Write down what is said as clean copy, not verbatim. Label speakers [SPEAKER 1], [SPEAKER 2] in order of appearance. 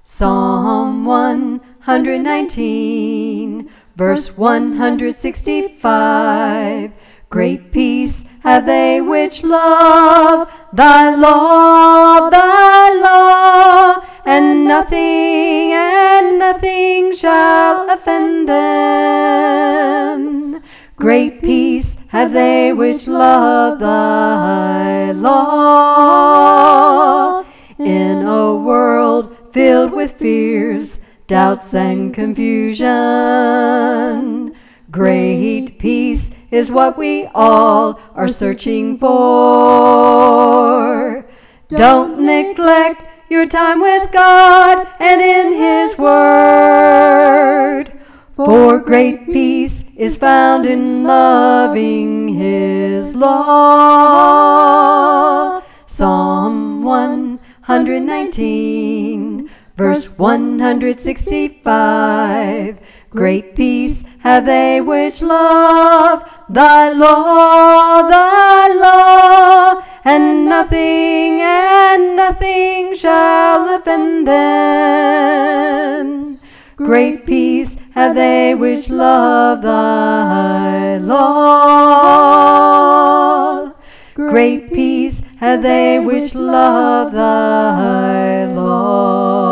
[SPEAKER 1] Psalm 119, verse 165. Great peace have they which love thy law, and nothing shall offend them. Great peace have they which love thy law. In a world filled with fears, doubts, and confusion, great peace is what we all are searching for. Don't neglect your time with God and in His Word, for great peace is found in loving His law. Psalm 119, verse 165. Great peace have they which love thy law, and nothing shall offend them. Great peace have they which love thy law. Great peace have they which love thy law.